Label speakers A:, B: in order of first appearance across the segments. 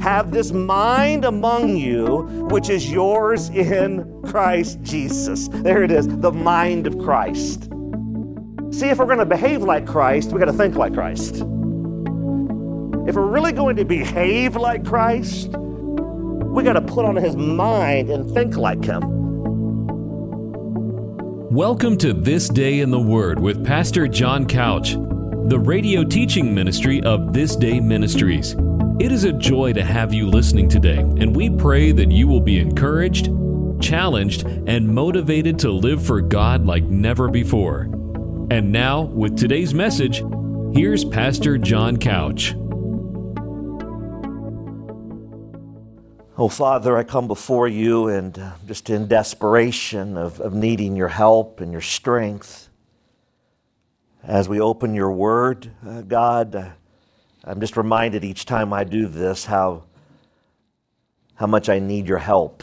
A: have this mind among you, which is yours in Christ Jesus. There it is, the mind of Christ. See, if we're going to behave like Christ, we got to think like Christ. If we're really going to behave like Christ, we got to put on His mind and think like Him.
B: Welcome to This Day in the Word with Pastor John Couch, the radio teaching ministry of This Day Ministries. It is a joy to have you listening today, and we pray that you will be encouraged, challenged, and motivated to live for God like never before. And now, with today's message, here's Pastor John Couch.
A: Oh, Father, I come before you and just in desperation of needing your help and your strength. As we open your word, God, I'm just reminded each time I do this how much I need your help.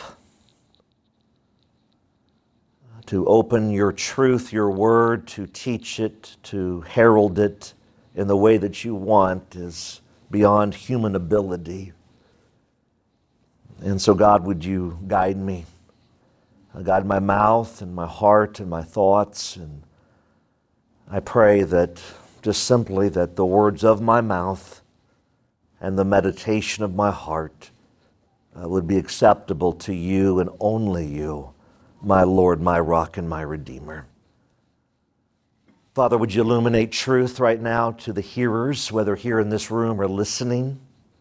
A: To open your truth, your word, to teach it, to herald it in the way that you want is beyond human ability. And so, God, would you guide me? Guide my mouth and my heart and my thoughts. And I pray that just simply that the words of my mouth and the meditation of my heart would be acceptable to you and only you, my Lord, my rock, and my Redeemer. Father, would you illuminate truth right now to the hearers, whether here in this room or listening?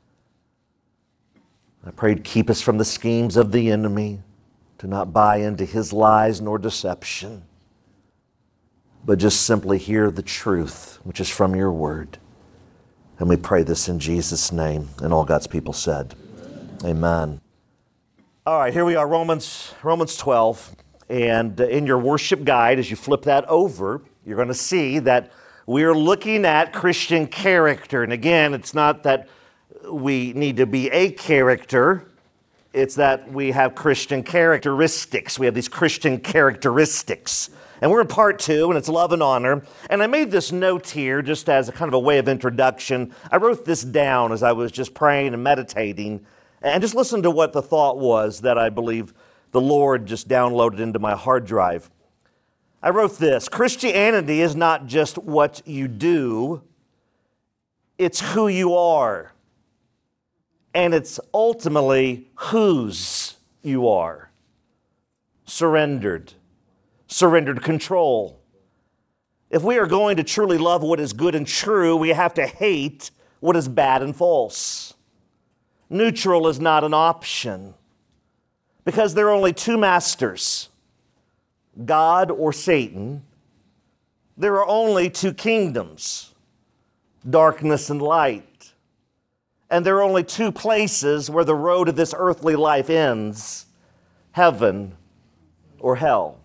A: I pray to keep us from the schemes of the enemy, to not buy into his lies nor deception, but just simply hear the truth, which is from your word. And we pray this in Jesus' name, and all God's people said, Amen. All right, here we are, Romans 12. And in your worship guide, as you flip that over, you're going to see that we're looking at Christian character. And again, it's not that we need to be a character. It's that we have Christian characteristics. We have these Christian characteristics. And we're in part 2, and it's love and honor. And I made this note here just as a kind of a way of introduction. I wrote this down as I was just praying and meditating. And just listen to what the thought was that I believe the Lord just downloaded into my hard drive. I wrote this: Christianity is not just what you do, it's who you are. And it's ultimately whose you are. Surrendered control. If we are going to truly love what is good and true, we have to hate what is bad and false. Neutral is not an option, because there are only two masters, God or Satan. There are only two kingdoms, darkness and light. And there are only two places where the road of this earthly life ends, heaven or hell.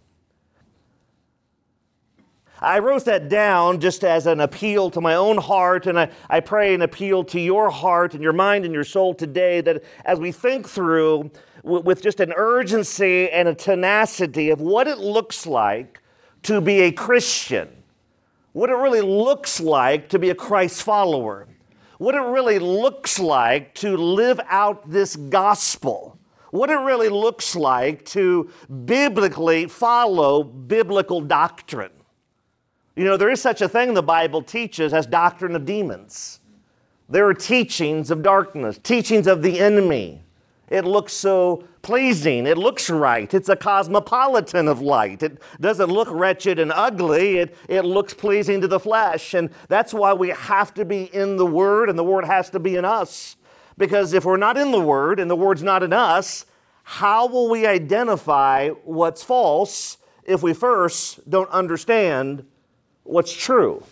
A: I wrote that down just as an appeal to my own heart, and I pray an appeal to your heart and your mind and your soul today, that as we think through with just an urgency and a tenacity of what it looks like to be a Christian, what it really looks like to be a Christ follower, what it really looks like to live out this gospel, what it really looks like to biblically follow biblical doctrine. You know, there is such a thing the Bible teaches as doctrine of demons. There are teachings of darkness, teachings of the enemy. It looks so pleasing. It looks right. It's a cosmopolitan of light. It doesn't look wretched and ugly. It looks pleasing to the flesh. And that's why we have to be in the Word, and the Word has to be in us. Because if we're not in the Word and the Word's not in us, how will we identify what's false if we first don't understand what's true?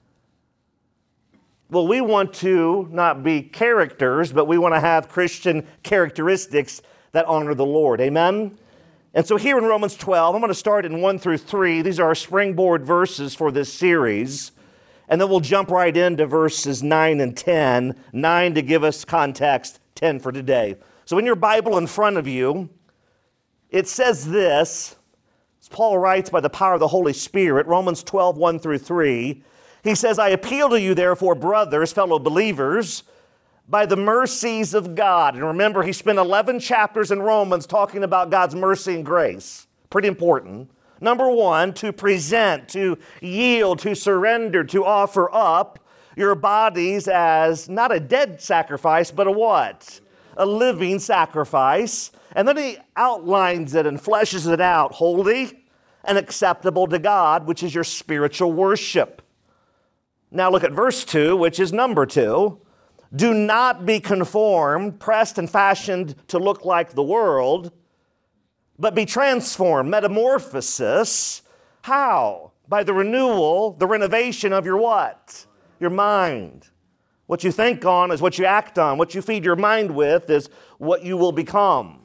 A: Well, we want to not be characters, but we want to have Christian characteristics that honor the Lord. Amen? And so here in Romans 12, I'm going to start in 1 through 3. These are our springboard verses for this series. And then we'll jump right into verses 9 and 10. 9 to give us context, 10 for today. So in your Bible in front of you, it says this. As Paul writes by the power of the Holy Spirit, Romans 12, 1 through 3. He says, I appeal to you, therefore, brothers, fellow believers, by the mercies of God. And remember, he spent 11 chapters in Romans talking about God's mercy and grace. Pretty important. Number one, to present, to yield, to surrender, to offer up your bodies as not a dead sacrifice, but a what? A living sacrifice. And then he outlines it and fleshes it out, holy and acceptable to God, which is your spiritual worship. Now look at verse 2, which is number 2. Do not be conformed, pressed and fashioned to look like the world, but be transformed, metamorphosis. How? By the renewal, the renovation of your what? Your mind. What you think on is what you act on. What you feed your mind with is what you will become.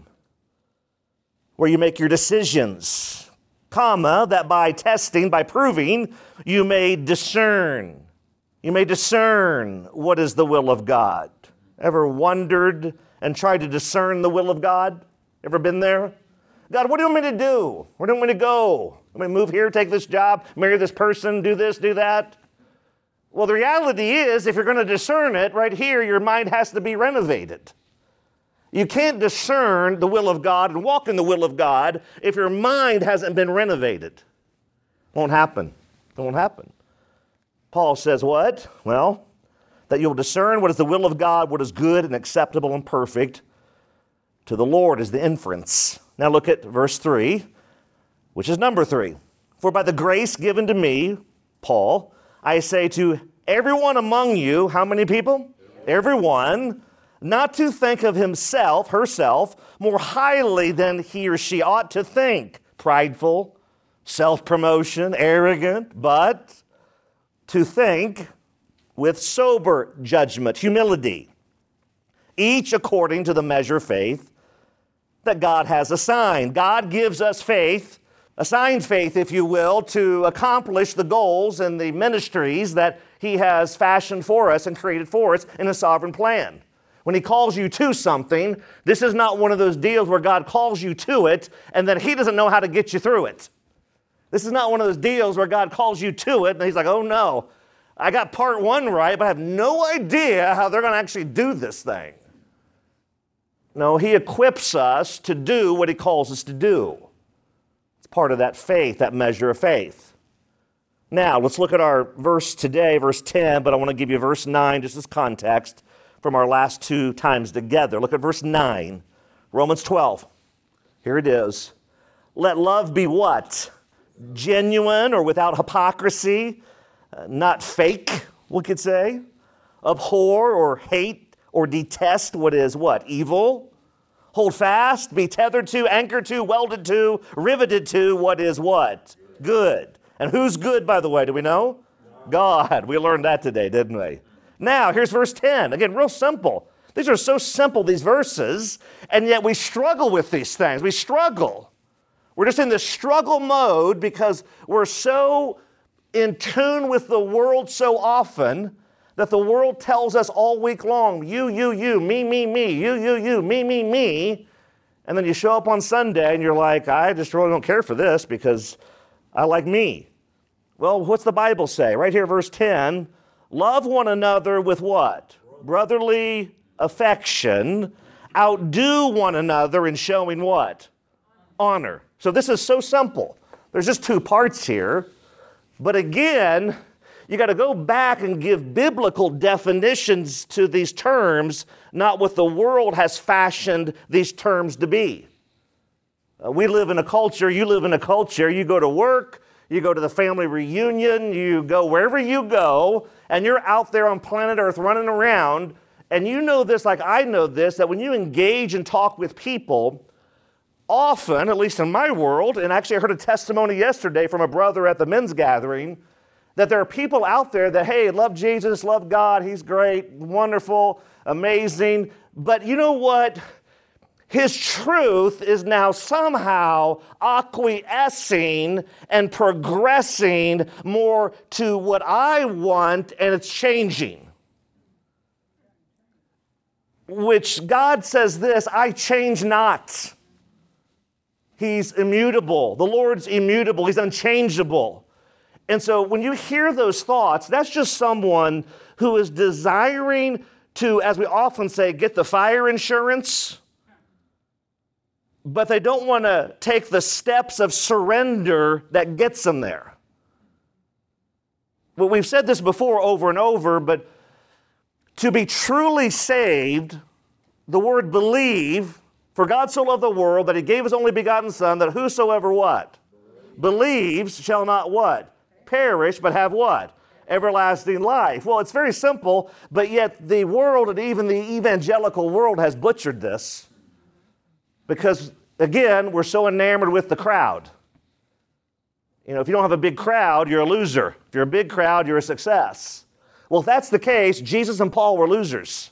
A: Where you make your decisions. Comma, that by testing, by proving, you may discern. You may discern what is the will of God. Ever wondered and tried to discern the will of God? Ever been there? God, what do you want me to do? Where do you want me to go? Want me to move here, take this job, marry this person, do this, do that? Well, the reality is, if you're going to discern it, right here, your mind has to be renovated. You can't discern the will of God and walk in the will of God if your mind hasn't been renovated. Won't happen. It won't happen. Paul says what? Well, that you'll discern what is the will of God, what is good and acceptable and perfect to the Lord is the inference. Now look at verse 3, which is number 3. For by the grace given to me, Paul, I say to everyone among you, how many people? Everyone, not to think of himself, herself, more highly than he or she ought to think. Prideful, self-promotion, arrogant, but to think with sober judgment, humility, each according to the measure of faith that God has assigned. God gives us faith, assigns faith, if you will, to accomplish the goals and the ministries that he has fashioned for us and created for us in a sovereign plan. When he calls you to something, this is not one of those deals where God calls you to it and then he doesn't know how to get you through it. This is not one of those deals where God calls you to it and he's like, oh no, I got part 1 right, but I have no idea how they're going to actually do this thing. No, he equips us to do what he calls us to do. It's part of that faith, that measure of faith. Now, let's look at our verse today, verse 10, but I want to give you verse 9 just as context from our last 2 times together. Look at verse 9, Romans 12. Here it is. Let love be what? Genuine or without hypocrisy, not fake, we could say. Abhor or hate or detest what is what? Evil. Hold fast, be tethered to, anchored to, welded to, riveted to what is what? Good. And who's good, by the way? Do we know? God. We learned that today, didn't we? Now, here's verse 10. Again, real simple. These are so simple, these verses, and yet we struggle with these things. We struggle. We're just in this struggle mode because we're so in tune with the world so often that the world tells us all week long, you, me, you, me. And then you show up on Sunday and you're like, I just really don't care for this because I like me. Well, what's the Bible say? Right here, verse 10, love one another with what? Brotherly affection. Outdo one another in showing what? Honor. So this is so simple. There's just 2 parts here. But again, you got to go back and give biblical definitions to these terms, not what the world has fashioned these terms to be. We live in a culture, you live in a culture, you go to work, you go to the family reunion, you go wherever you go, and you're out there on planet Earth running around, and you know this like I know this, that when you engage and talk with people, often, at least in my world, and actually I heard a testimony yesterday from a brother at the men's gathering, that there are people out there that, hey, love Jesus, love God, he's great, wonderful, amazing, but you know what? His truth is now somehow acquiescing and progressing more to what I want, and it's changing. Which God says this, I change not. He's immutable. The Lord's immutable. He's unchangeable. And so when you hear those thoughts, that's just someone who is desiring to, as we often say, get the fire insurance, but they don't want to take the steps of surrender that gets them there. Well, we've said this before over and over, but to be truly saved, the word believe, for God so loved the world that he gave his only begotten Son, that whosoever what? Believes shall not what? Perish, but have what? Everlasting life. Well, it's very simple, but yet the world and even the evangelical world has butchered this because, again, we're so enamored with the crowd. You know, if you don't have a big crowd, you're a loser. If you're a big crowd, you're a success. Well, if that's the case, Jesus and Paul were losers.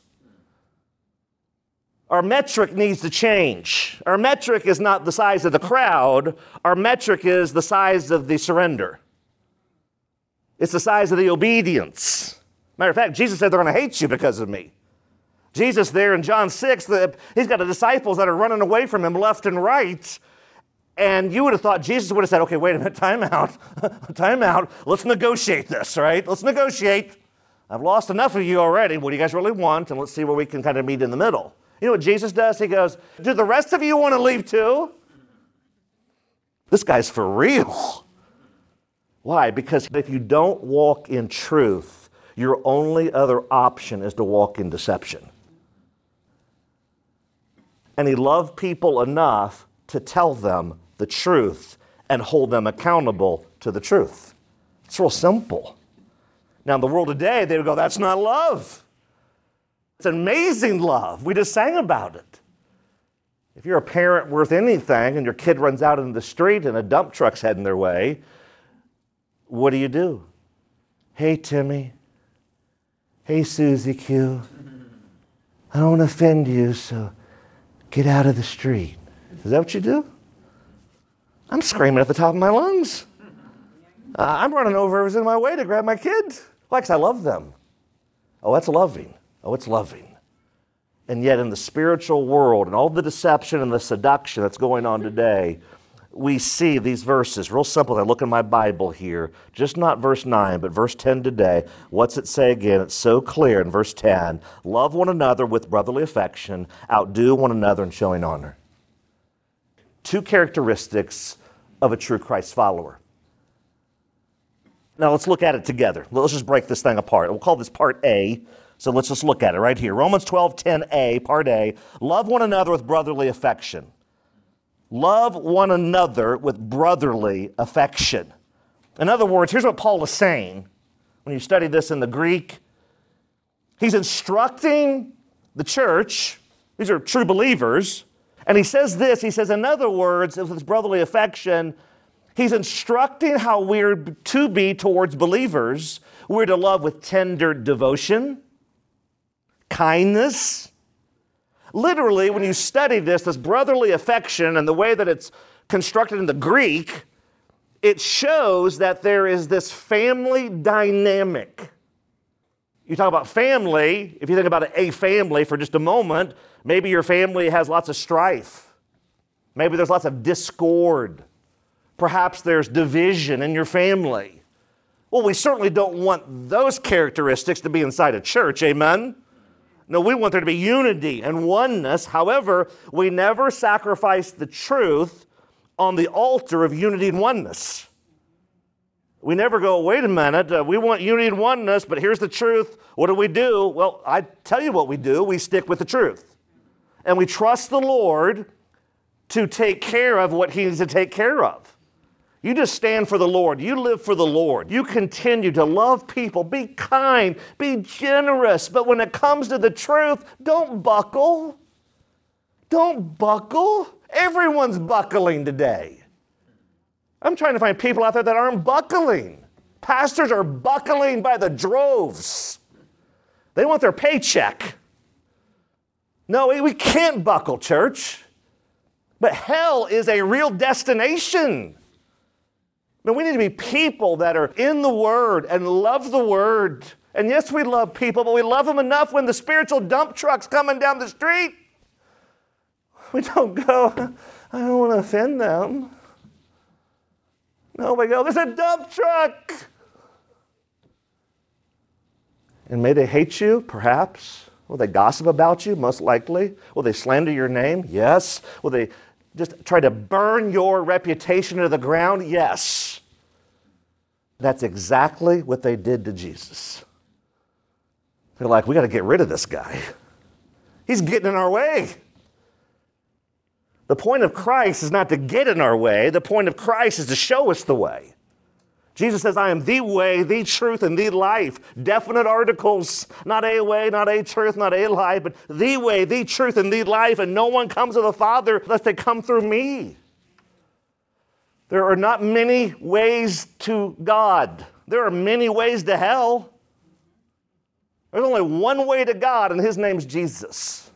A: Our metric needs to change. Our metric is not the size of the crowd. Our metric is the size of the surrender. It's the size of the obedience. Matter of fact, Jesus said they're going to hate you because of me. Jesus there in John 6, he's got the disciples that are running away from him left and right. And you would have thought Jesus would have said, okay, wait a minute, time out. Time out. Let's negotiate this, right? Let's negotiate. I've lost enough of you already. What do you guys really want? And let's see where we can kind of meet in the middle. You know what Jesus does? He goes, do the rest of you want to leave too? This guy's for real. Why? Because if you don't walk in truth, your only other option is to walk in deception. And he loved people enough to tell them the truth and hold them accountable to the truth. It's real simple. Now, in the world today, they would go, that's not love. It's amazing love. We just sang about it. If you're a parent worth anything and your kid runs out into the street and a dump truck's heading their way, what do? Hey, Timmy. Hey, Susie Q. I don't want to offend you, so get out of the street. Is that what you do? I'm screaming at the top of my lungs. I'm running over whoever's in my way to grab my kids. Why? Because I love them. Oh, that's loving. Oh, it's loving. And yet in the spiritual world and all the deception and the seduction that's going on today, we see these verses, real simple. I look in my Bible here, just not verse 9, but verse 10 today. What's it say again? It's so clear in verse 10. Love one another with brotherly affection, outdo one another in showing honor. Two characteristics of a true Christ follower. Now let's look at it together. Let's just break this thing apart. We'll call this part A. So let's just look at it right here. Romans 12:10a, part A. Love one another with brotherly affection. Love one another with brotherly affection. In other words, here's what Paul is saying. When you study this in the Greek, he's instructing the church. These are true believers. And he says this, he says, in other words, with his brotherly affection, he's instructing how we're to be towards believers. We're to love with tender devotion, kindness. Literally, when you study this brotherly affection and the way that it's constructed in the Greek, it shows that there is this family dynamic. You talk about family, if you think about a family for just a moment, maybe your family has lots of strife. Maybe there's lots of discord. Perhaps there's division in your family. Well, we certainly don't want those characteristics to be inside a church, amen? No, we want there to be unity and oneness. However, we never sacrifice the truth on the altar of unity and oneness. We never go, wait a minute, we want unity and oneness, but here's the truth. What do? Well, I tell you what we do. We stick with the truth. And we trust the Lord to take care of what he needs to take care of. You just stand for the Lord. You live for the Lord. You continue to love people. Be kind. Be generous. But when it comes to the truth, don't buckle. Don't buckle. Everyone's buckling today. I'm trying to find people out there that aren't buckling. Pastors are buckling by the droves. They want their paycheck. No, we can't buckle, church. But hell is a real destination. I mean, we need to be people that are in the Word and love the Word. And yes, we love people, but we love them enough when the spiritual dump truck's coming down the street. We don't go, I don't want to offend them. No, we go, there's a dump truck. And may they hate you, perhaps. Will they gossip about you? Most likely. Will they slander your name? Yes. Will they just try to burn your reputation to the ground? Yes. That's exactly what they did to Jesus. They're like, we got to get rid of this guy. He's getting in our way. The point of Christ is not to get in our way. The point of Christ is to show us the way. Jesus says, I am the way, the truth, and the life. Definite articles, not a way, not a truth, not a life, but the way, the truth, and the life. And no one comes to the Father unless they come through me. There are not many ways to God. There are many ways to hell. There's only one way to God, and his name's Jesus.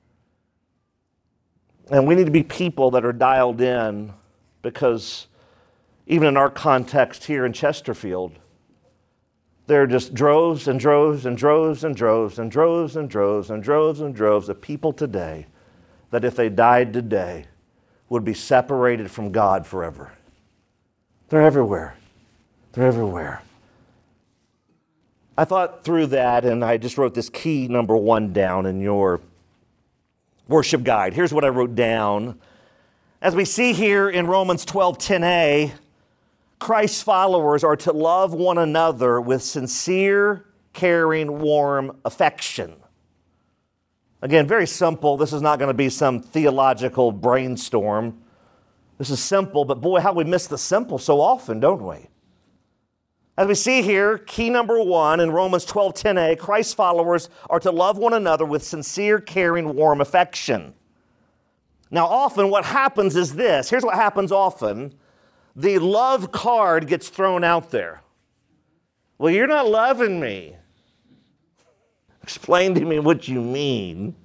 A: And we need to be people that are dialed in, because even in our context here in Chesterfield, there are just droves and droves and droves and droves and droves and droves and droves and droves of people today that if they died today would be separated from God forever. They're everywhere. They're everywhere. I thought through that, and I just wrote this key number 1 down in your worship guide. Here's what I wrote down. As we see here in Romans 12:10a, Christ's followers are to love one another with sincere, caring, warm affection. Again, very simple. This is not going to be some theological brainstorm. This is simple, but boy, how we miss the simple so often, don't we? As we see here, key number 1 in Romans 12:10a, Christ's followers are to love one another with sincere, caring, warm affection. Now, often what happens is this. Here's what happens often. The love card gets thrown out there. Well, you're not loving me. Explain to me what you mean.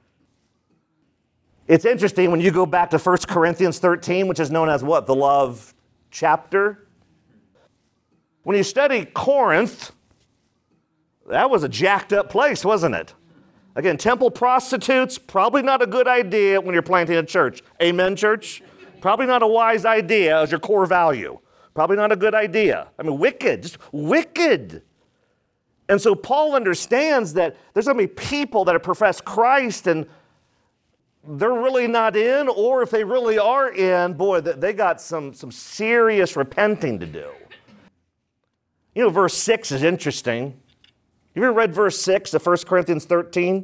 A: It's interesting when you go back to 1 Corinthians 13, which is known as what? The love chapter. When you study Corinth, that was a jacked up place, wasn't it? Again, temple prostitutes, probably not a good idea when you're planting a church. Amen, church? Probably not a wise idea as your core value. Probably not a good idea. I mean, wicked, just wicked. And so Paul understands that there's going to be people that have professed Christ and they're really not in, or if they really are in, boy, they got some serious repenting to do. You know, verse 6 is interesting. You ever read verse 6 of 1 Corinthians 13?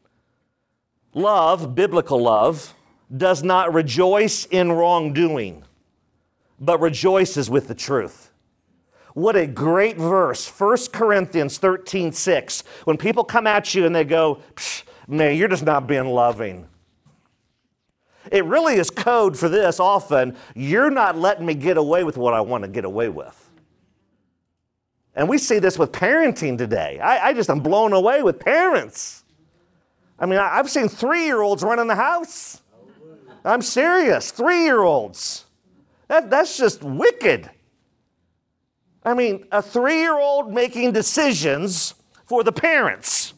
A: Love, biblical love, does not rejoice in wrongdoing, but rejoices with the truth. What a great verse, 1 Corinthians 13:6. When people come at you and they go, man, you're just not being loving. It really is code for this often. You're not letting me get away with what I want to get away with. And we see this with parenting today. I just am blown away with parents. I mean, I've seen 3-year-olds running the house. I'm serious, 3-year-olds. That's just wicked. I mean, a 3-year-old making decisions for the parents.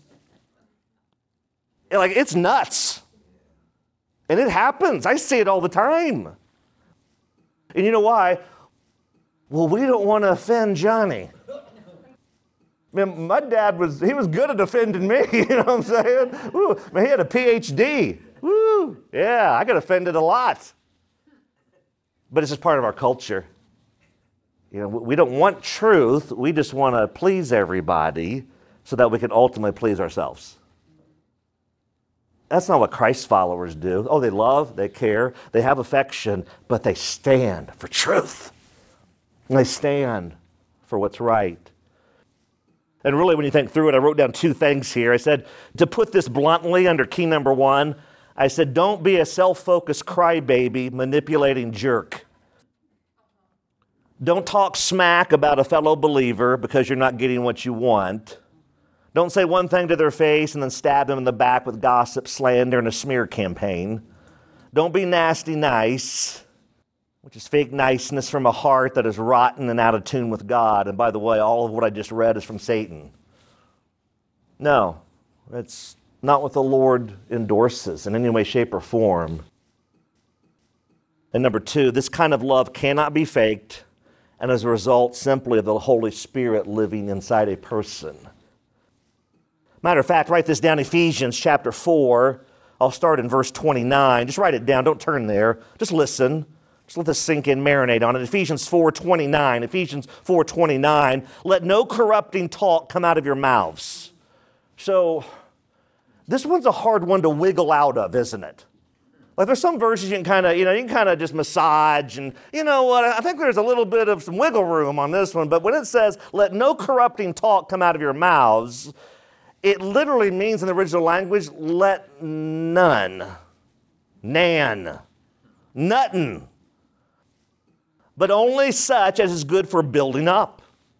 A: Like, it's nuts. And it happens. I see it all the time. And you know why? Well, we don't want to offend Johnny. Man, my dad was good at offending me, you know what I'm saying? Ooh, man, he had a PhD. Woo, yeah, I got offended a lot. But it's just part of our culture. You know, we don't want truth. We just want to please everybody so that we can ultimately please ourselves. That's not what Christ's followers do. Oh, they love, they care, they have affection, but they stand for truth. And they stand for what's right. And really, when you think through it, I wrote down 2 things here. I said, to put this bluntly under key number 1, I said, don't be a self-focused crybaby manipulating jerk. Don't talk smack about a fellow believer because you're not getting what you want. Don't say one thing to their face and then stab them in the back with gossip, slander, and a smear campaign. Don't be nasty nice, which is fake niceness from a heart that is rotten and out of tune with God. And by the way, all of what I just read is from Satan. No, that's not what the Lord endorses in any way, shape, or form. And number 2, this kind of love cannot be faked, and as a result, simply of the Holy Spirit living inside a person. Matter of fact, write this down, Ephesians chapter 4. I'll start in verse 29. Just write it down. Don't turn there. Just listen. Just let this sink in, marinate on it. Ephesians 4:29. Ephesians 4:29. Let no corrupting talk come out of your mouths. So this one's a hard one to wiggle out of, isn't it? Like there's some verses you can kind of, just massage, and you know what? I think there's a little bit of some wiggle room on this one. But when it says, "Let no corrupting talk come out of your mouths," it literally means in the original language, "Let none, nan, nothing, but only such as is good for building up."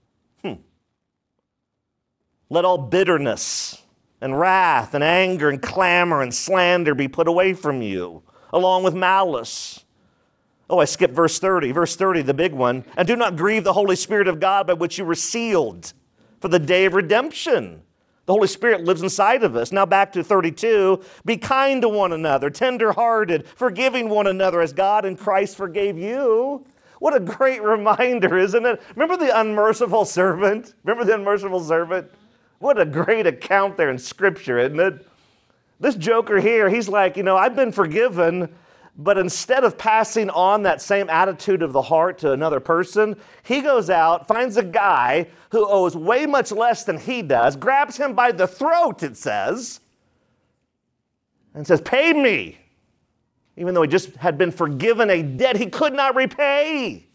A: Let all bitterness and wrath and anger and clamor and slander be put away from you, along with malice. Oh, I skipped verse 30. Verse 30, the big one. And do not grieve the Holy Spirit of God by which you were sealed for the day of redemption. The Holy Spirit lives inside of us. Now back to 32. Be kind to one another, tender-hearted, forgiving one another as God in Christ forgave you. What a great reminder, isn't it? Remember the unmerciful servant? What a great account there in Scripture, isn't it? This joker here, he's like, I've been forgiven, but instead of passing on that same attitude of the heart to another person, he goes out, finds a guy who owes way much less than he does, grabs him by the throat, it says, and says, "Pay me," even though he just had been forgiven a debt he could not repay.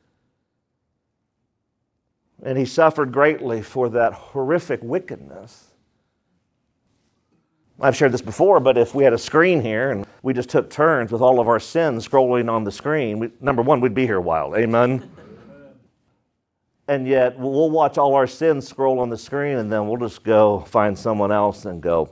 A: And he suffered greatly for that horrific wickedness. I've shared this before, but if we had a screen here and we just took turns with all of our sins scrolling on the screen, number one, we'd be here a while. Amen? And yet, we'll watch all our sins scroll on the screen, and then we'll just go find someone else and go,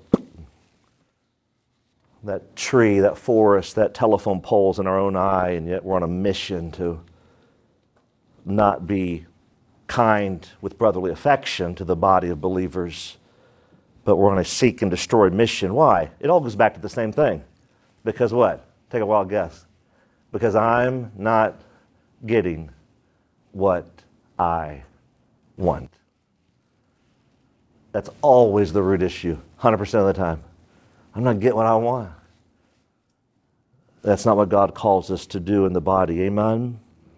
A: that tree, that forest, that telephone pole's in our own eye, and yet we're on a mission to not be kind with brotherly affection to the body of believers, but we're on a seek and destroy mission. Why? It all goes back to the same thing. Because what? Take a wild guess. Because I'm not getting what I want. That's always the root issue, 100% of the time. I'm not getting what I want. That's not what God calls us to do in the body. Amen?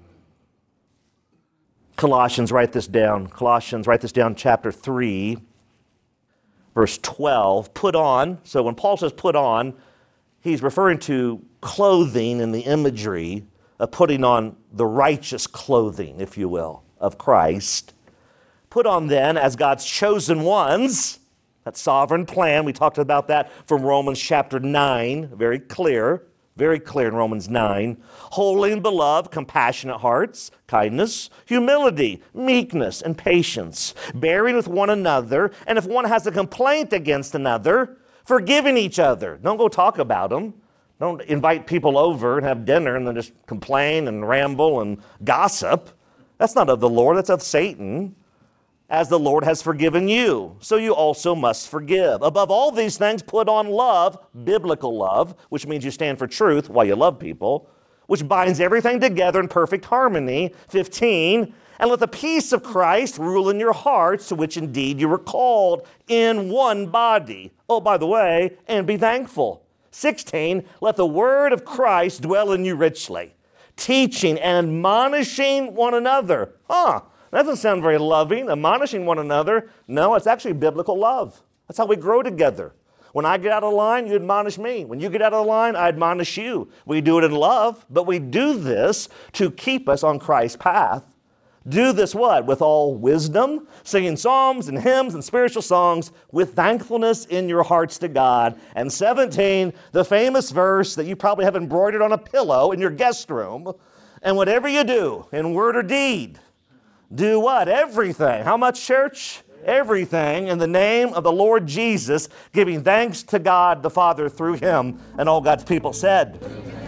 A: Colossians, write this down. Chapter 3, verse 12. Put on. So when Paul says put on, he's referring to clothing in the imagery of putting on the righteous clothing, if you will, of Christ. Put on then as God's chosen ones, that sovereign plan. We talked about that from Romans chapter 9, very clear in Romans 9. Holy and beloved, compassionate hearts, kindness, humility, meekness, and patience, bearing with one another, and if one has a complaint against another, forgiving each other. Don't go talk about them. Don't invite people over and have dinner and then just complain and ramble and gossip. That's not of the Lord, that's of Satan. As the Lord has forgiven you, so you also must forgive. Above all these things, put on love, biblical love, which means you stand for truth while you love people, which binds everything together in perfect harmony. 15, and let the peace of Christ rule in your hearts, to which indeed you were called in one body. Oh, by the way, and be thankful. 16, let the word of Christ dwell in you richly, teaching and admonishing one another. That doesn't sound very loving, admonishing one another. No, it's actually biblical love. That's how we grow together. When I get out of line, you admonish me. When you get out of the line, I admonish you. We do it in love, but we do this to keep us on Christ's path. Do this what? With all wisdom, singing psalms and hymns and spiritual songs with thankfulness in your hearts to God. And 17, the famous verse that you probably have embroidered on a pillow in your guest room. And whatever you do, in word or deed, do what? Everything. How much, church? Everything in the name of the Lord Jesus, giving thanks to God the Father through him. And all God's people said.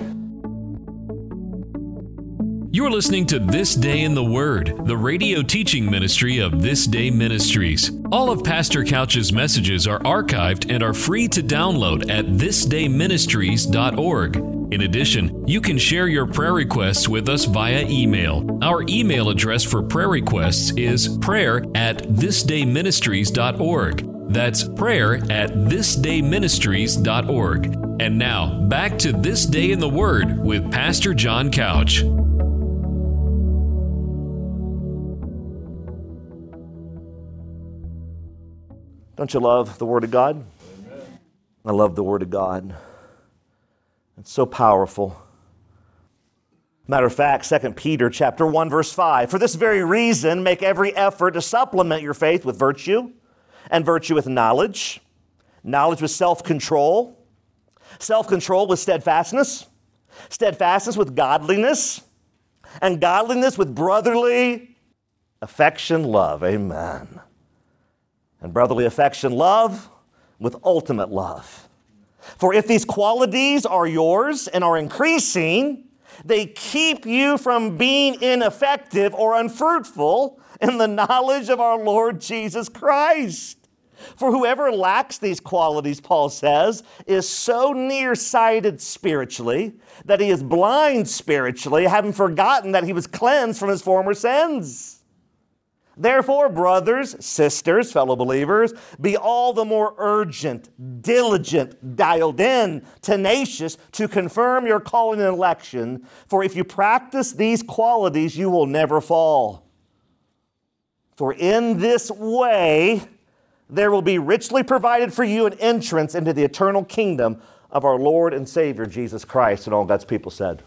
B: You're listening to This Day in the Word, the radio teaching ministry of This Day Ministries. All of Pastor Couch's messages are archived and are free to download at thisdayministries.org. In addition, you can share your prayer requests with us via email. Our email address for prayer requests is prayer@thisdayministries.org. That's prayer at thisdayministries.org. And now, back to This Day in the Word with Pastor John Couch.
A: Don't you love the Word of God? Amen. I love the Word of God. It's so powerful. Matter of fact, 2 Peter chapter 1, verse 5. For this very reason, make every effort to supplement your faith with virtue, and virtue with knowledge, knowledge with self-control, self-control with steadfastness, steadfastness with godliness, and godliness with brotherly affection, love. Amen. And brotherly affection, love with ultimate love. For if these qualities are yours and are increasing, they keep you from being ineffective or unfruitful in the knowledge of our Lord Jesus Christ. For whoever lacks these qualities, Paul says, is so nearsighted spiritually that he is blind spiritually, having forgotten that he was cleansed from his former sins. Therefore, brothers, sisters, fellow believers, be all the more urgent, diligent, dialed in, tenacious to confirm your calling and election. For if you practice these qualities, you will never fall. For in this way, there will be richly provided for you an entrance into the eternal kingdom of our Lord and Savior, Jesus Christ. And all God's people said.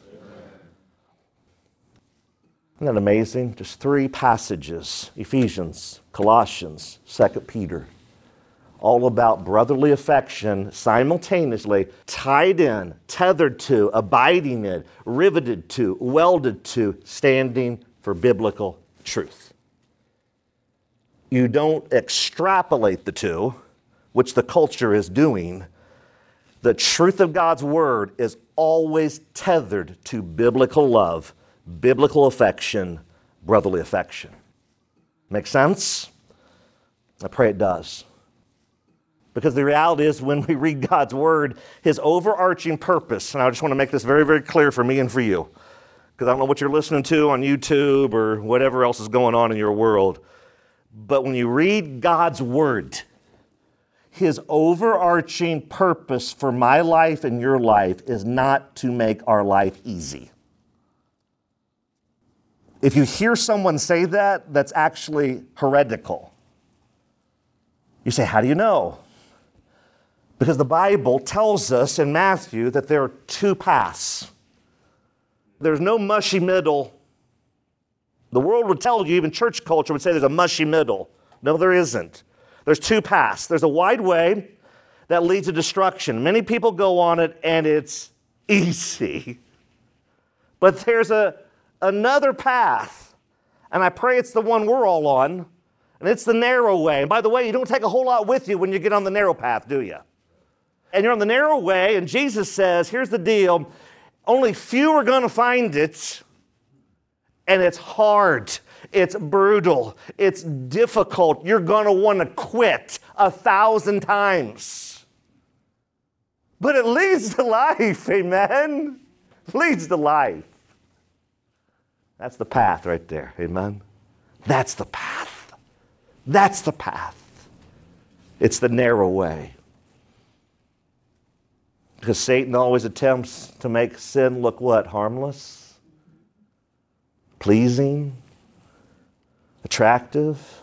A: Isn't that amazing? Just 3 passages, Ephesians, Colossians, 2 Peter, all about brotherly affection, simultaneously tied in, tethered to, abiding in, riveted to, welded to, standing for biblical truth. You don't extrapolate the two, which the culture is doing. The truth of God's word is always tethered to biblical love, biblical affection, brotherly affection. Make sense? I pray it does. Because the reality is when we read God's word, his overarching purpose, and I just want to make this very, very clear for me and for you, because I don't know what you're listening to on YouTube or whatever else is going on in your world, but when you read God's word, his overarching purpose for my life and your life is not to make our life easy. If you hear someone say that, that's actually heretical. You say, how do you know? Because the Bible tells us in Matthew that there are 2 paths. There's no mushy middle. The world would tell you, even church culture would say there's a mushy middle. No, there isn't. There's 2 paths. There's a wide way that leads to destruction. Many people go on it and it's easy. But there's another path, and I pray it's the one we're all on, and it's the narrow way. And by the way, you don't take a whole lot with you when you get on the narrow path, do you? And you're on the narrow way, and Jesus says, here's the deal, only few are going to find it, and it's hard, it's brutal, it's difficult. You're going to want to quit 1,000 times. But it leads to life, amen? It leads to life. That's the path right there, amen? That's the path. That's the path. It's the narrow way. Because Satan always attempts to make sin look what? Harmless? Pleasing? Attractive?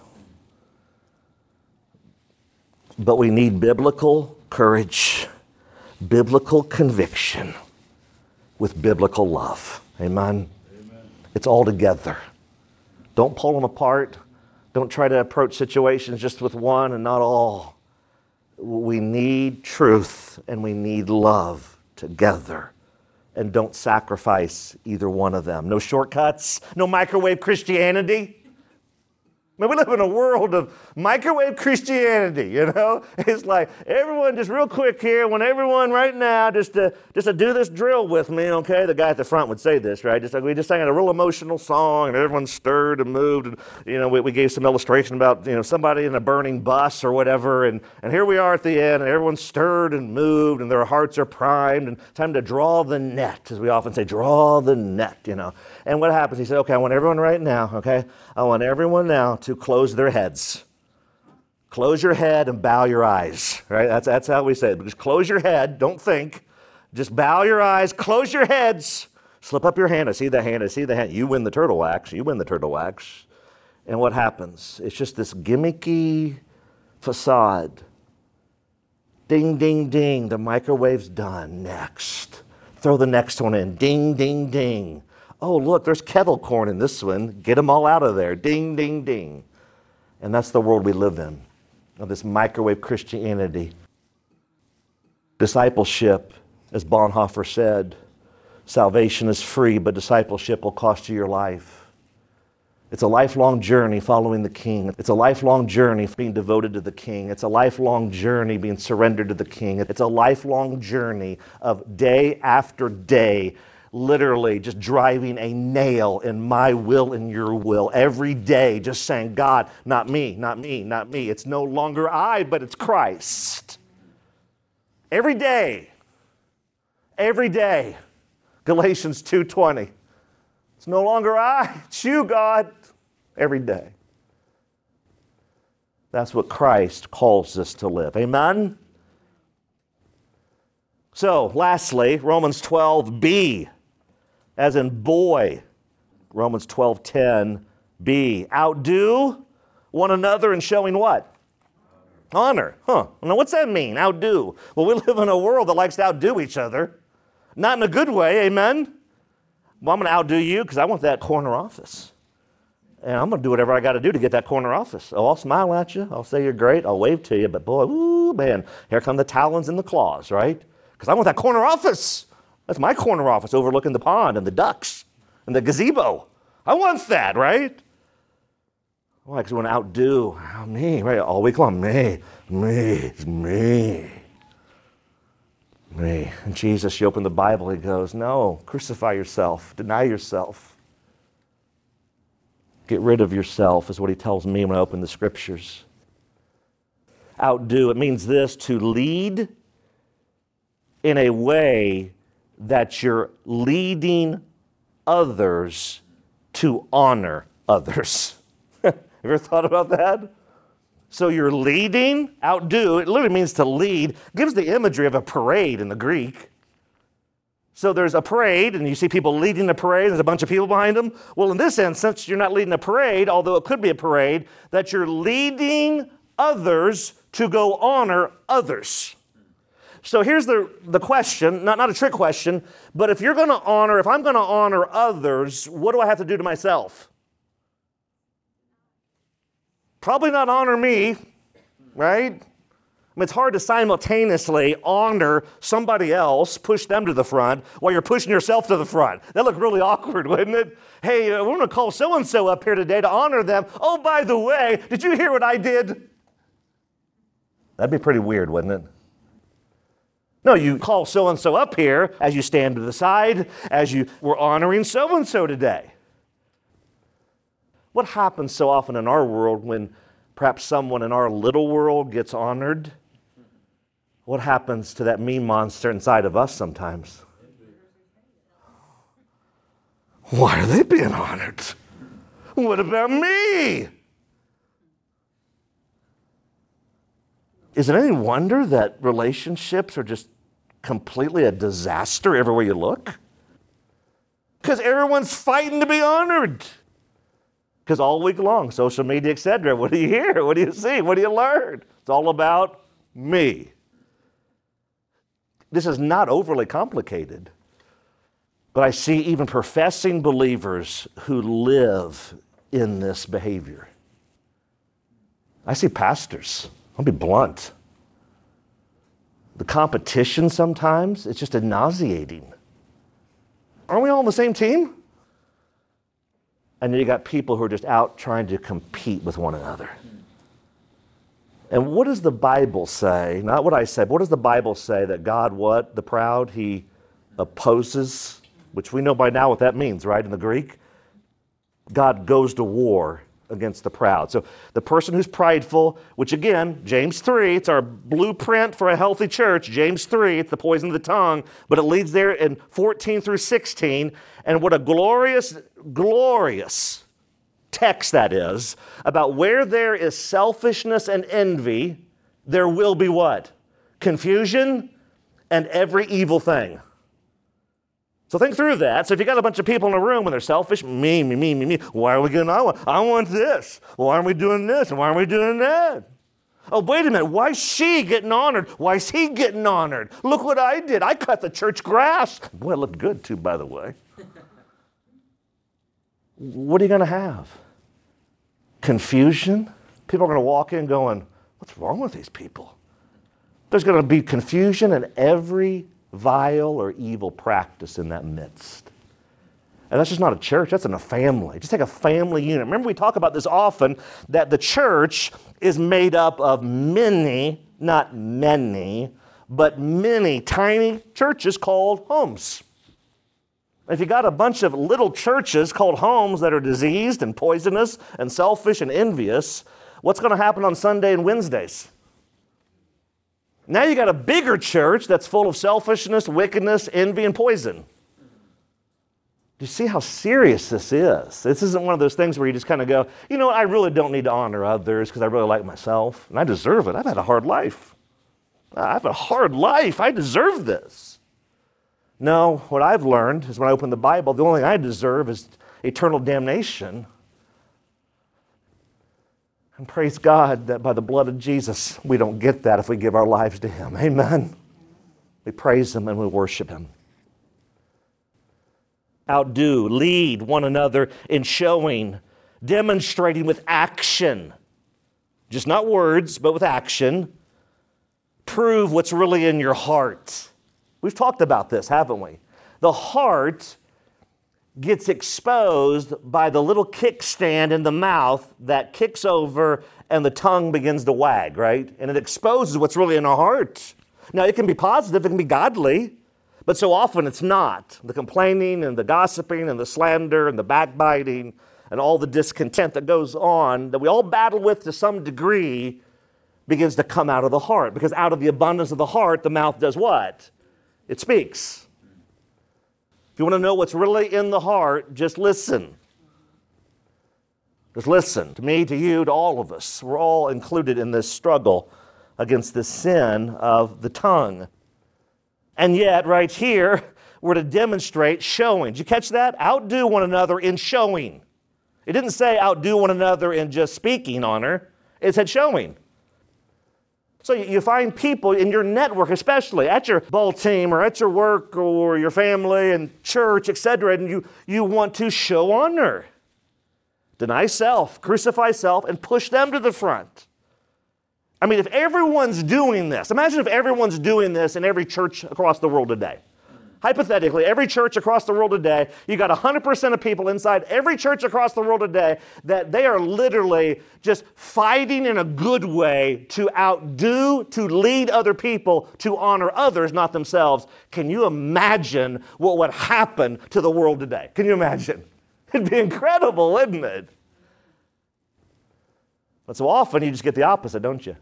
A: But we need biblical courage, biblical conviction with biblical love, amen? It's all together. Don't pull them apart. Don't try to approach situations just with one and not all. We need truth and we need love together. And don't sacrifice either one of them. No shortcuts, no microwave Christianity. I mean, we live in a world of microwave Christianity, you know? It's like, everyone just real quick here, I want everyone right now just to do this drill with me, okay? The guy at the front would say this, right? We just sang a real emotional song, and everyone stirred and moved, and, you know, we gave some illustration about, you know, somebody in a burning bus or whatever, and here we are at the end, and everyone's stirred and moved, and their hearts are primed, and time to draw the net, as we often say, draw the net, you know? And what happens? He said, okay, I want everyone right now, okay? I want everyone now to close their heads. Close your head and bow your eyes, right? That's how we say it. Just close your head, don't think. Just bow your eyes, close your heads, slip up your hand. I see the hand, I see the hand. You win the turtle wax, you win the turtle wax. And what happens? It's just this gimmicky facade. Ding, ding, ding, the microwave's done. Next. Throw the next one in. Ding, ding, ding. Oh, look, there's kettle corn in this one. Get them all out of there. Ding, ding, ding. And that's the world we live in, of this microwave Christianity. Discipleship, as Bonhoeffer said, salvation is free, but discipleship will cost you your life. It's a lifelong journey following the King. It's a lifelong journey being devoted to the King. It's a lifelong journey being surrendered to the King. It's a lifelong journey of day after day, literally just driving a nail in my will and your will. Every day just saying, God, not me, not me, not me. It's no longer I, but it's Christ. Every day. Every day. Galatians 2:20. It's no longer I, it's you, God. Every day. That's what Christ calls us to live. Amen? So, lastly, Romans 12b, as in boy. Romans 12:10b. Outdo one another in showing what? Honor. Now, what's that mean? Outdo. Well, we live in a world that likes to outdo each other. Not in a good way, amen? Well, I'm going to outdo you because I want that corner office. And I'm going to do whatever I got to do to get that corner office. Oh, I'll smile at you. I'll say you're great. I'll wave to you. But boy, ooh, man, here come the talons and the claws, right? Because I want that corner office. That's my corner office overlooking the pond and the ducks and the gazebo. I want that, right? Why? Because we want to outdo me, right? All week long, me. Me. And Jesus, you open the Bible, he goes, no, crucify yourself, deny yourself. Get rid of yourself is what he tells me when I open the scriptures. Outdo, it means this, to lead in a way that you're leading others to honor others. Have you ever thought about that? So you're leading, outdo, it literally means to lead. It gives the imagery of a parade in the Greek. So there's a parade, and you see people leading the parade, there's a bunch of people behind them. Well, in this instance, you're not leading a parade, although it could be a parade, that you're leading others to go honor others. So here's the question, not a trick question, but if I'm going to honor others, what do I have to do to myself? Probably not honor me, right? I mean, it's hard to simultaneously honor somebody else, push them to the front, while you're pushing yourself to the front. That looked really awkward, wouldn't it? Hey, we're going to call so-and-so up here today to honor them. Oh, by the way, did you hear what I did? That'd be pretty weird, wouldn't it? No, you call so-and-so up here as you stand to the side, as you were honoring so-and-so today. What happens so often in our world when perhaps someone in our little world gets honored? What happens to that mean monster inside of us sometimes? Why are they being honored? What about me? Is it any wonder that relationships are just completely a disaster everywhere you look? Because everyone's fighting to be honored. Because all week long, social media, etc., what do you hear? What do you see? What do you learn? It's all about me. This is not overly complicated. But I see even professing believers who live in this behavior. I see pastors. I'll be blunt. The competition sometimes, it's just nauseating. Aren't we all on the same team? And then you got people who are just out trying to compete with one another. And what does the Bible say? Not what I say, but what does the Bible say that God, what? The proud, he opposes, which we know by now what that means, right, in the Greek? God goes to war against the proud. So the person who's prideful, which again, James 3, it's our blueprint for a healthy church. James 3, it's the poison of the tongue, but it leads there in 14 through 16. And what a glorious text that is, about where there is selfishness and envy, there will be what? Confusion and every evil thing. So think through that. So if you got a bunch of people in a room and they're selfish, me, why are we getting on? I want this. Why aren't we doing this? And why aren't we doing that? Oh, wait a minute. Why is she getting honored? Why is he getting honored? Look what I did. I cut the church grass. Boy, it looked good too, by the way. What are you going to have? Confusion? People are going to walk in going, what's wrong with these people? There's going to be confusion and every vile or evil practice in that midst. And that's just not a church, that's in a family. Just take a family unit. Remember, we talk about this often, that the church is made up of many, not many, but many tiny churches called homes. If you got a bunch of little churches called homes that are diseased and poisonous and selfish and envious, what's going to happen on Sunday and Wednesdays? Now you got a bigger church that's full of selfishness, wickedness, envy, and poison. Do you see how serious this is? This isn't one of those things where you just kind of go, you know what, I really don't need to honor others because I really like myself, and I deserve it. I've had a hard life. I deserve this. No, what I've learned is when I open the Bible, the only thing I deserve is eternal damnation. And praise God that by the blood of Jesus, we don't get that if we give our lives to Him. Amen? We praise Him and we worship Him. Outdo, lead one another in showing, demonstrating with action. Just not words, but with action. Prove what's really in your heart. We've talked about this, haven't we? The heart gets exposed by the little kickstand in the mouth that kicks over and the tongue begins to wag, right? And it exposes what's really in our heart. Now, it can be positive, it can be godly, but so often it's not. The complaining and the gossiping and the slander and the backbiting and all the discontent that goes on that we all battle with to some degree begins to come out of the heart. Because out of the abundance of the heart, the mouth does what? It speaks. If you want to know what's really in the heart, just listen. Just listen to me, to you, to all of us. We're all included in this struggle against the sin of the tongue. And yet, right here, we're to demonstrate showing. Did you catch that? Outdo one another in showing. It didn't say outdo one another in just speaking honor. It said showing. So you find people in your network, especially at your ball team or at your work or your family and church, etc., and you want to show honor. Deny self, crucify self, and push them to the front. I mean, if everyone's doing this, imagine if everyone's doing this in every church across the world today. Hypothetically, every church across the world today, you got 100% of people inside every church across the world today that they are literally just fighting in a good way to outdo, to lead other people, to honor others, not themselves. Can you imagine what would happen to the world today? Can you imagine? It'd be incredible, wouldn't it? But so often you just get the opposite, don't you?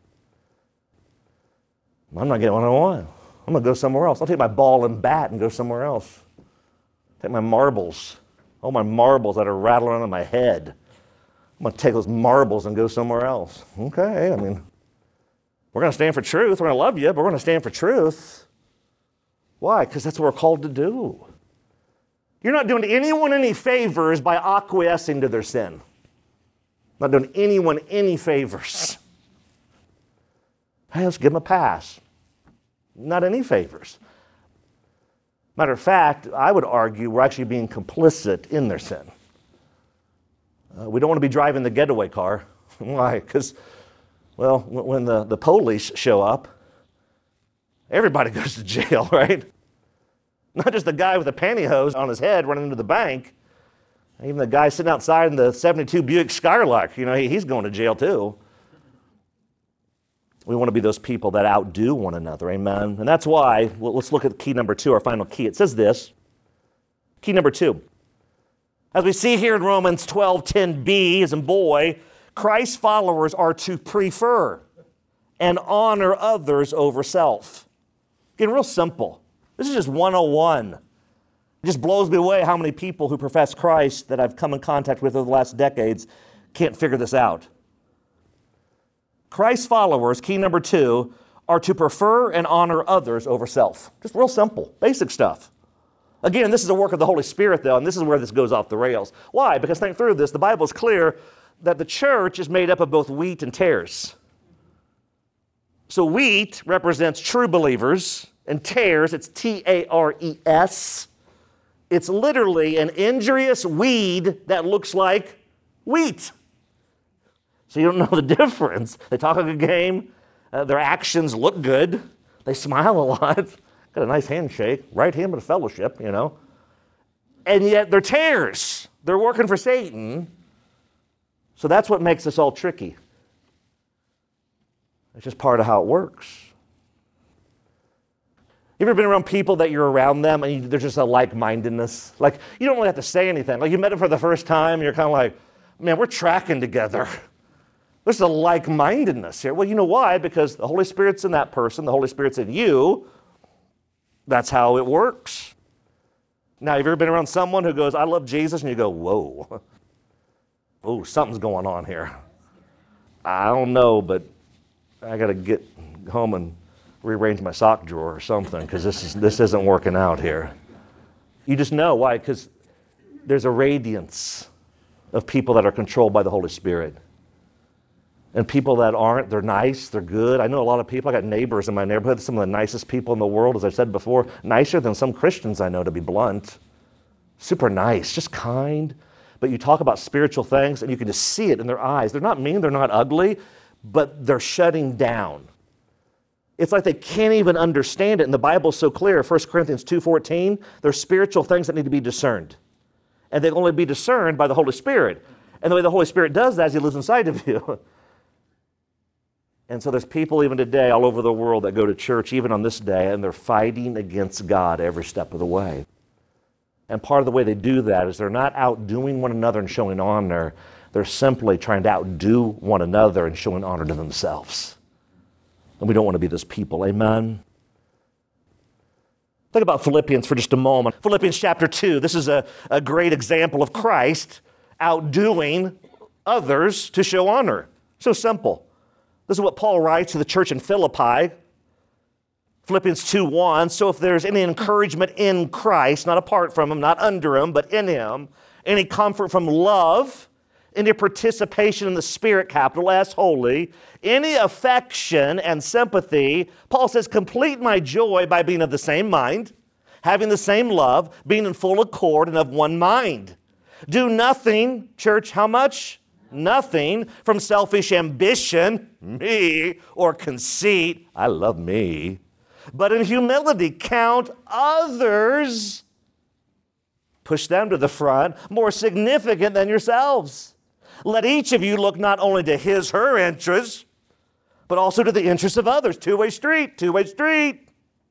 A: I'm not getting what I want. I'm going to go somewhere else. I'll take my ball and bat and go somewhere else. Take my marbles. All my marbles that are rattling around in my head. I'm going to take those marbles and go somewhere else. Okay, I mean, we're going to stand for truth. We're going to love you, but we're going to stand for truth. Why? Because that's what we're called to do. You're not doing anyone any favors by acquiescing to their sin. Not doing anyone any favors. Hey, let's give them a pass. Not any favors. Matter of fact, I would argue we're actually being complicit in their sin. We don't want to be driving the getaway car. Why? Because, well, when the police show up, everybody goes to jail, right? Not just the guy with the pantyhose on his head running into the bank. Even the guy sitting outside in the 72 Buick Skylark, he's going to jail too. We want to be those people that outdo one another, amen? And that's why, let's look at key number 2, our final key. It says this, key number 2. As we see here in Romans 12:10b, as in boy, Christ's followers are to prefer and honor others over self. Getting real simple. This is just 101. It just blows me away how many people who profess Christ that I've come in contact with over the last decades can't figure this out. Christ followers, key number 2, are to prefer and honor others over self. Just real simple, basic stuff. Again, this is a work of the Holy Spirit, though, and this is where this goes off the rails. Why? Because think through this. The Bible is clear that the church is made up of both wheat and tares. So wheat represents true believers, and tares, it's T-A-R-E-S. It's literally an injurious weed that looks like wheat. So you don't know the difference. They talk a good game. Their actions look good. They smile a lot. Got a nice handshake. Right hand of fellowship, you know. And yet they're tares. They're working for Satan. So that's what makes this all tricky. It's just part of how it works. You ever been around people that you're around them and there's just a like-mindedness? Like, you don't really have to say anything. Like, you met them for the first time, and you're kind of like, man, we're tracking together. There's a like-mindedness here. Well, you know why? Because the Holy Spirit's in that person. The Holy Spirit's in you. That's how it works. Now, have you ever been around someone who goes, I love Jesus, and you go, whoa. Oh, something's going on here. I don't know, but I got to get home and rearrange my sock drawer or something because this isn't working out here. You just know. Why? Because there's a radiance of people that are controlled by the Holy Spirit. And people that aren't, they're nice, they're good. I know a lot of people. I got neighbors in my neighborhood, some of the nicest people in the world, as I said before, nicer than some Christians I know, to be blunt. Super nice, just kind. But you talk about spiritual things, and you can just see it in their eyes. They're not mean, they're not ugly, but they're shutting down. It's like they can't even understand it. And the Bible's so clear, 1 Corinthians 2:14, there's spiritual things that need to be discerned. And they can only be discerned by the Holy Spirit. And the way the Holy Spirit does that is He lives inside of you. And so there's people even today all over the world that go to church, even on this day, and they're fighting against God every step of the way. And part of the way they do that is they're not outdoing one another and showing honor. They're simply trying to outdo one another and showing honor to themselves. And we don't want to be those people. Amen? Think about Philippians for just a moment. Philippians chapter 2. This is a great example of Christ outdoing others to show honor. So simple. This is what Paul writes to the church in Philippi. Philippians 2:1. So if there's any encouragement in Christ, not apart from Him, not under Him, but in Him, any comfort from love, any participation in the Spirit, capital S, holy, any affection and sympathy, Paul says, complete my joy by being of the same mind, having the same love, being in full accord and of one mind. Do nothing, church, how much? Nothing from selfish ambition, me, or conceit, I love me, but in humility count others, push them to the front, more significant than yourselves. Let each of you look not only to his, her interests, but also to the interests of others. Two-way street, two-way street.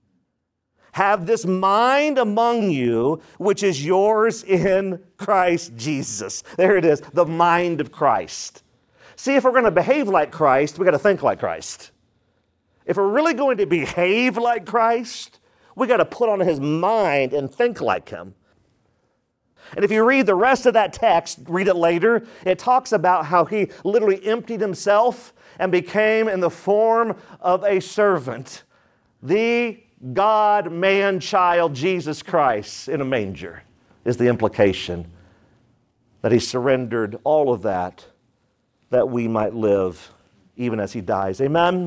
A: Have this mind among you, which is yours in Christ Jesus. There it is, the mind of Christ. See, if we're going to behave like Christ, we've got to think like Christ. If we're really going to behave like Christ, we've got to put on His mind and think like Him. And if you read the rest of that text, read it later, it talks about how He literally emptied Himself and became in the form of a servant. The God, man, child, Jesus Christ in a manger is the implication that He surrendered all of that we might live even as He dies. Amen?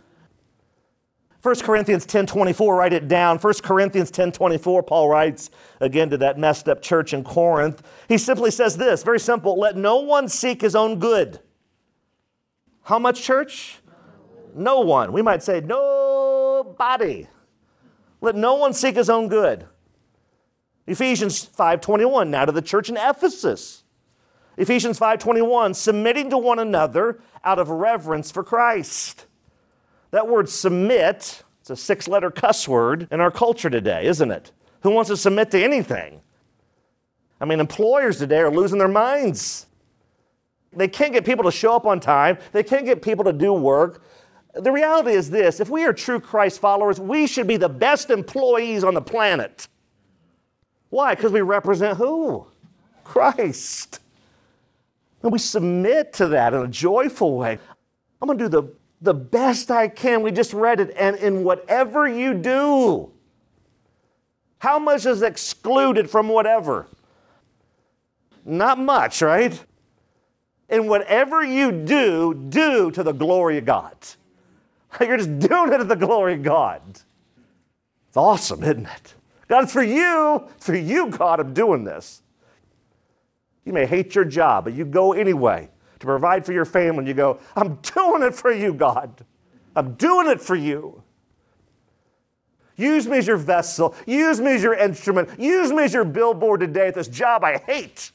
A: 1 Corinthians 10:24, write it down. 1 Corinthians 10:24, Paul writes again to that messed up church in Corinth. He simply says this, very simple, let no one seek his own good. How much, church? No one. We might say nobody. Let no one seek his own good. Ephesians 5:21, now to the church in Ephesus. Ephesians 5:21, submitting to one another out of reverence for Christ. That word submit, it's a 6-letter cuss word in our culture today, isn't it? Who wants to submit to anything? I mean, employers today are losing their minds. They can't get people to show up on time. They can't get people to do work. The reality is this, if we are true Christ followers, we should be the best employees on the planet. Why? Because we represent who? Christ. And we submit to that in a joyful way. I'm going to do the best I can. We just read it. And in whatever you do, how much is excluded from whatever? Not much, right? In whatever you do, do to the glory of God. You're just doing it to the glory of God. It's awesome, isn't it? God, it's for you, God, I'm doing this. You may hate your job, but you go anyway to provide for your family, and you go, I'm doing it for you, God. I'm doing it for you. Use me as your vessel. Use me as your instrument. Use me as your billboard today at this job I hate.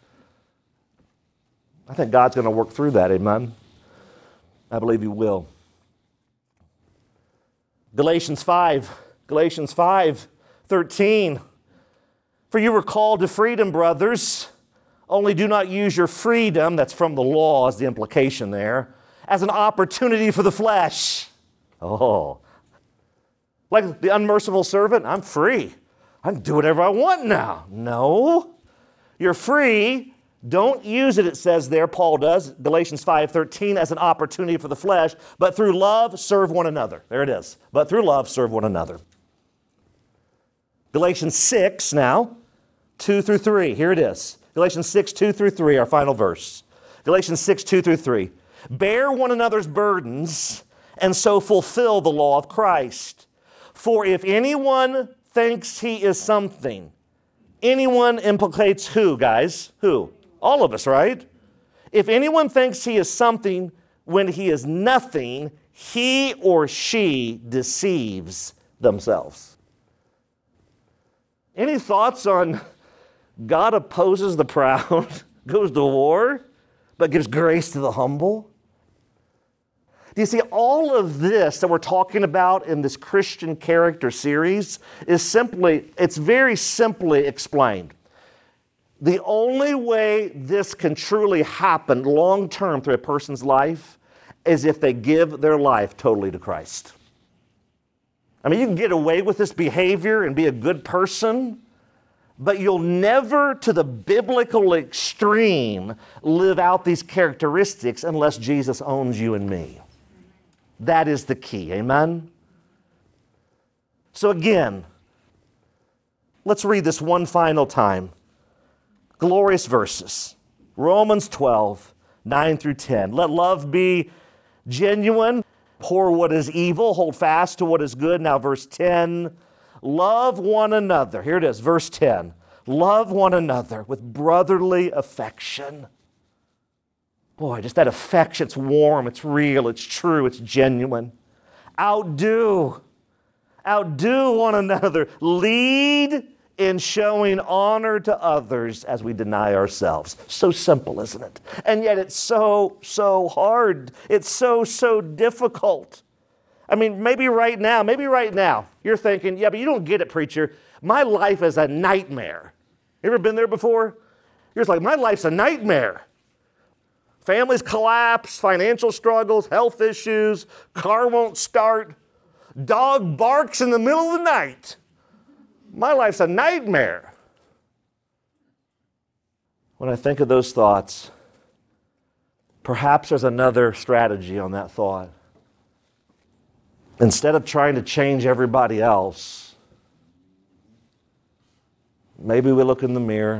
A: I think God's going to work through that, amen? I believe He will. Galatians 5:13. For you were called to freedom, brothers. Only do not use your freedom, that's from the law, is the implication there, as an opportunity for the flesh. Oh. Like the unmerciful servant, I'm free. I can do whatever I want now. No. You're free. Don't use it, it says there, Paul does, Galatians 5:13, as an opportunity for the flesh, but through love, serve one another. There it is. But through love, serve one another. Galatians 6 now, 2-3. Here it is. Galatians 6, 2-3, our final verse. Galatians 6, 2-3. Bear one another's burdens, and so fulfill the law of Christ. For if anyone thinks he is something, anyone implicates who, guys? Who? All of us, right? If anyone thinks he is something when he is nothing, he or she deceives themselves. Any thoughts on God opposes the proud, goes to war, but gives grace to the humble? Do you see, all of this that we're talking about in this Christian character series is it's very simply explained. The only way this can truly happen long-term through a person's life is if they give their life totally to Christ. I mean, you can get away with this behavior and be a good person, but you'll never, to the biblical extreme, live out these characteristics unless Jesus owns you and me. That is the key, amen? So again, let's read this one final time. Glorious verses. Romans 12, 9-10. Let love be genuine. Abhor what is evil. Hold fast to what is good. Now verse 10. Love one another. Here it is, verse 10. Love one another with brotherly affection. Boy, just that affection, it's warm, it's real, it's true, it's genuine. Outdo one another. Lead in showing honor to others as we deny ourselves. So simple, isn't it? And yet it's so hard. It's so difficult. I mean, maybe right now, you're thinking, yeah, but you don't get it, preacher. My life is a nightmare. You ever been there before? You're just like, my life's a nightmare. Families collapse, financial struggles, health issues, car won't start, dog barks in the middle of the night. My life's a nightmare. When I think of those thoughts, perhaps there's another strategy on that thought. Instead of trying to change everybody else, maybe we look in the mirror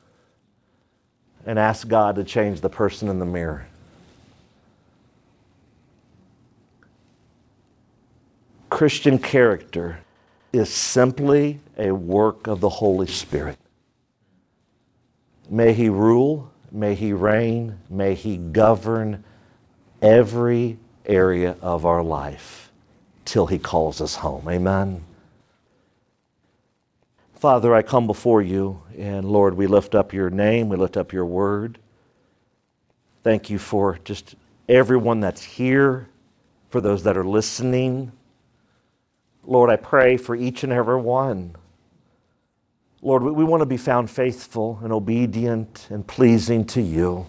A: and ask God to change the person in the mirror. Christian character is simply a work of the Holy Spirit. May He rule, may He reign, may He govern every area of our life till He calls us home. Amen. Father, I come before you, and Lord, we lift up your name, we lift up your word. Thank you for just everyone that's here, for those that are listening. Lord, I pray for each and every one. Lord, we want to be found faithful and obedient and pleasing to you.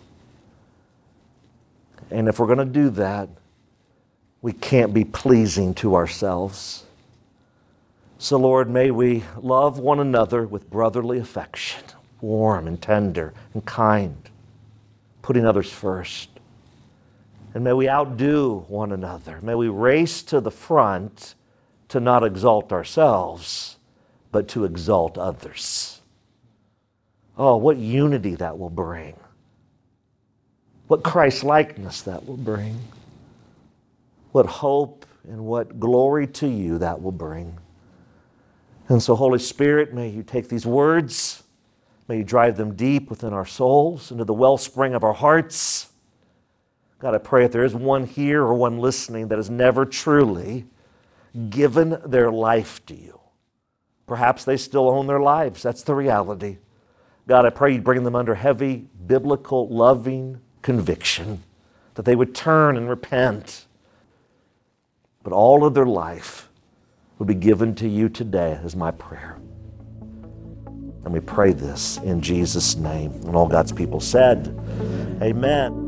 A: And if we're going to do that, we can't be pleasing to ourselves. So, Lord, may we love one another with brotherly affection, warm and tender and kind, putting others first. And may we outdo one another. May we race to the front to not exalt ourselves, but to exalt others. Oh, what unity that will bring. What Christ-likeness that will bring. What hope and what glory to you that will bring. And so, Holy Spirit, may you take these words, may you drive them deep within our souls, into the wellspring of our hearts. God, I pray if there is one here or one listening that has never truly given their life to you. Perhaps they still own their lives. That's the reality. God, I pray you'd bring them under heavy, biblical, loving conviction, that they would turn and repent. But all of their life would be given to you today, is my prayer. And we pray this in Jesus' name. And all God's people said, amen.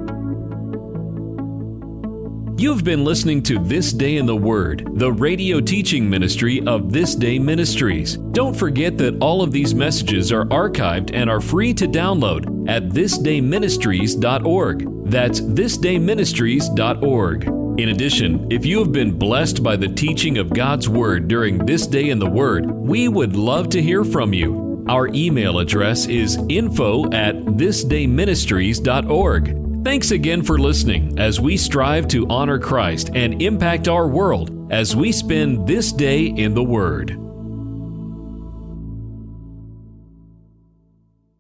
B: You've been listening to This Day in the Word, the radio teaching ministry of This Day Ministries. Don't forget that all of these messages are archived and are free to download at thisdayministries.org. That's thisdayministries.org. In addition, if you have been blessed by the teaching of God's Word during This Day in the Word, we would love to hear from you. Our email address is info@thisdayministries.org. Thanks again for listening as we strive to honor Christ and impact our world as we spend this day in the Word.